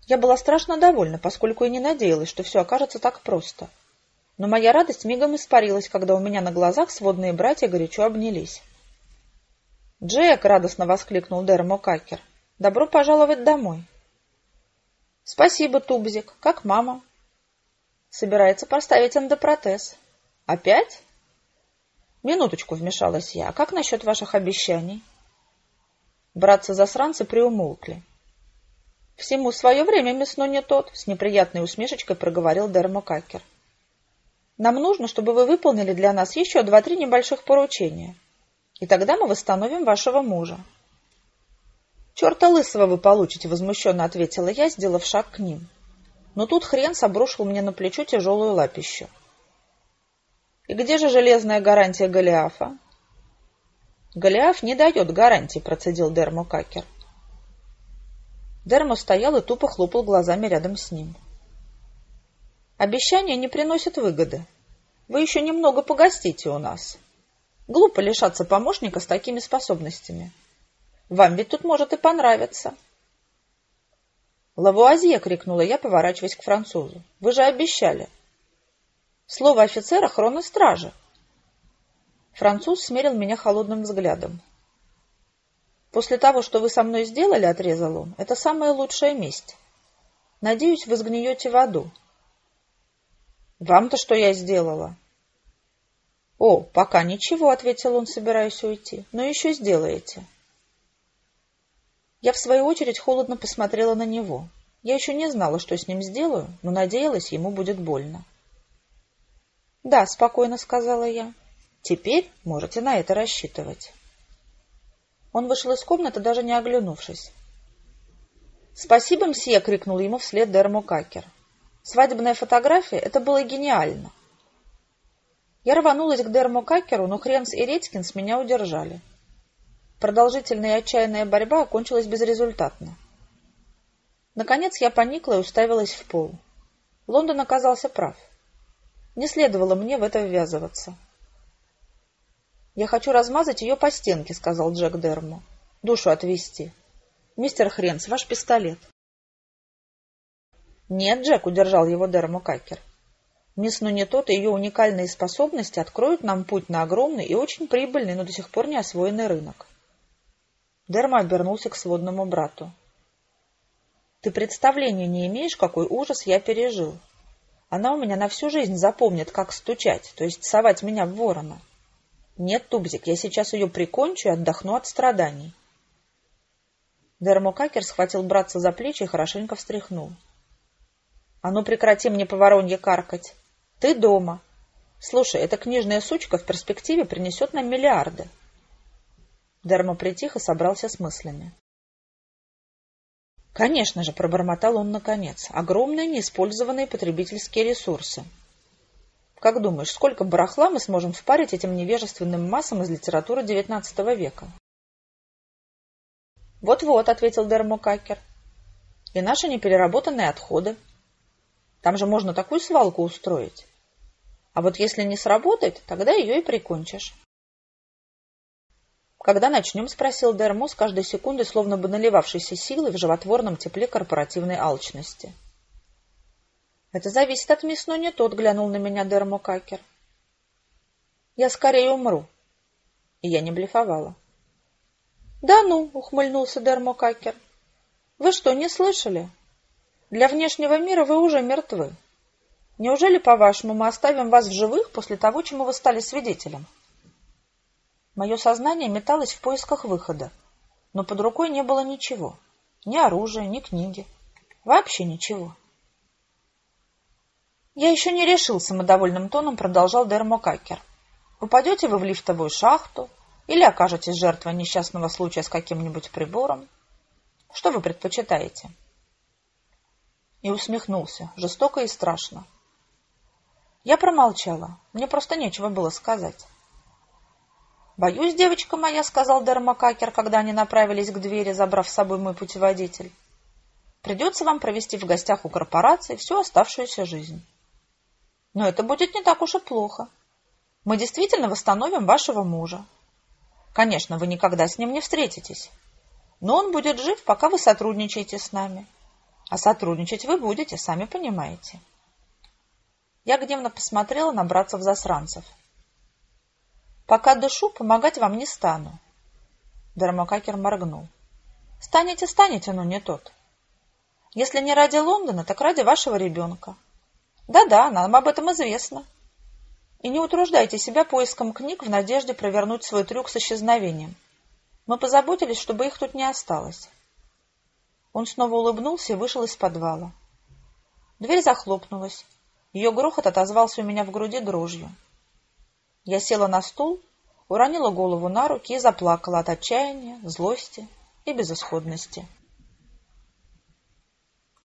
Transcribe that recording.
Я была страшно довольна, поскольку и не надеялась, что все окажется так просто. Но моя радость мигом испарилась, когда у меня на глазах сводные братья горячо обнялись. «Джек!» — радостно воскликнул Дермо Какер. «Добро пожаловать домой!» «Спасибо, Тубзик. Как мама?» «Собирается поставить эндопротез». «Опять?» «Минуточку», — вмешалась я. «А как насчет ваших обещаний?» Братцы-засранцы приумолкли. «Всему свое время, мясно не тот», — с неприятной усмешечкой проговорил Дермо Какер. «Нам нужно, чтобы вы выполнили для нас еще 2-3 небольших поручения, и тогда мы восстановим вашего мужа». «Черта лысого вы получите», — возмущенно ответила я, сделав шаг к ним. Но тут хрен обрушил мне на плечо тяжелую лапищу. «И где же железная гарантия Голиафа?» «Голиаф не дает гарантии», — процедил Дермо Какер. Дермо стоял и тупо хлопал глазами рядом с ним. «Обещания не приносят выгоды. Вы еще немного погостите у нас. Глупо лишаться помощника с такими способностями. Вам ведь тут может и понравиться». «Лавуазье!» — крикнула я, поворачиваясь к французу. «Вы же обещали!» «Слово офицера хроностражи!» Француз смерил меня холодным взглядом. «После того, что вы со мной сделали, — отрезал он, — это самая лучшая месть. Надеюсь, вы сгниете в аду». «Вам-то что я сделала?» «О, пока ничего, — ответил он, собираясь уйти, — но еще сделаете». Я, в свою очередь, холодно посмотрела на него. Я еще не знала, что с ним сделаю, но надеялась, ему будет больно. «Да, — спокойно сказала я, — теперь можете на это рассчитывать». Он вышел из комнаты, даже не оглянувшись. «Спасибо, мсье!» — крикнул ему вслед Дермо Какер. «Свадебная фотография — это было гениально!» Я рванулась к Дермо Какеру, но Хренс и Редькинс меня удержали. Продолжительная и отчаянная борьба окончилась безрезультатно. Наконец я поникла и уставилась в пол. Лондон оказался прав. Не следовало мне в это ввязываться. «Я хочу размазать ее по стенке», — сказал Джек Дермо. «Душу отвести. Мистер Хренс, ваш пистолет». «Нет, Джек», — удержал его Дермо Какер. «Мисс Нунетот и ее уникальные способности откроют нам путь на огромный и очень прибыльный, но до сих пор не освоенный рынок». Дермо обернулся к сводному брату. «Ты представления не имеешь, какой ужас я пережил. Она у меня на всю жизнь запомнит, как стучать, то есть совать меня в ворона. Нет, Тубзик, я сейчас ее прикончу и отдохну от страданий». Дермо Какер схватил братца за плечи и хорошенько встряхнул. «А ну прекрати мне по воронье каркать. Ты дома. Слушай, эта книжная сучка в перспективе принесет нам миллиарды». Дермо притих и собрался с мыслями. «Конечно же», — пробормотал он наконец, — «огромные неиспользованные потребительские ресурсы. Как думаешь, сколько барахла мы сможем впарить этим невежественным массам из литературы XIX века?» «Вот-вот», — ответил Дермо Какер, — «и наши непереработанные отходы. Там же можно такую свалку устроить. А вот если не сработает, тогда ее и прикончишь». «Когда начнем?» — спросил Дермо, с каждой секундой словно бы наливавшейся силой в животворном тепле корпоративной алчности. «Это зависит от мисс Нунетот», — глянул на меня Дермо Какер. «Я скорее умру». И я не блефовала. «Да ну!» — ухмыльнулся Дермо Какер. «Вы что, не слышали? Для внешнего мира вы уже мертвы. Неужели, по-вашему, мы оставим вас в живых после того, чему вы стали свидетелем?» Мое сознание металось в поисках выхода, но под рукой не было ничего. Ни оружия, ни книги. Вообще ничего. «Я еще не решил», — самодовольным тоном продолжал Дермо Какер. «Упадете вы в лифтовую шахту или окажетесь жертвой несчастного случая с каким-нибудь прибором? Что вы предпочитаете?» И усмехнулся, жестоко и страшно. Я промолчала, мне просто нечего было сказать. «Боюсь, девочка моя», — сказал Дермо Какер, когда они направились к двери, забрав с собой мой путеводитель, — «придется вам провести в гостях у корпорации всю оставшуюся жизнь. Но это будет не так уж и плохо. Мы действительно восстановим вашего мужа. Конечно, вы никогда с ним не встретитесь, но он будет жив, пока вы сотрудничаете с нами. А сотрудничать вы будете, сами понимаете. Я гневно посмотрела на братцев-засранцев. Пока дышу, помогать вам не стану. Дармакакер моргнул. Станете, но не тот. Если не ради Лондона, так ради вашего ребенка. Да-да, нам об этом известно. И не утруждайте себя поиском книг в надежде провернуть свой трюк с исчезновением. Мы позаботились, чтобы их тут не осталось. Он снова улыбнулся и вышел из подвала. Дверь захлопнулась. Ее грохот отозвался у меня в груди дрожью. Я села на стул, уронила голову на руки и заплакала от отчаяния, злости и безысходности.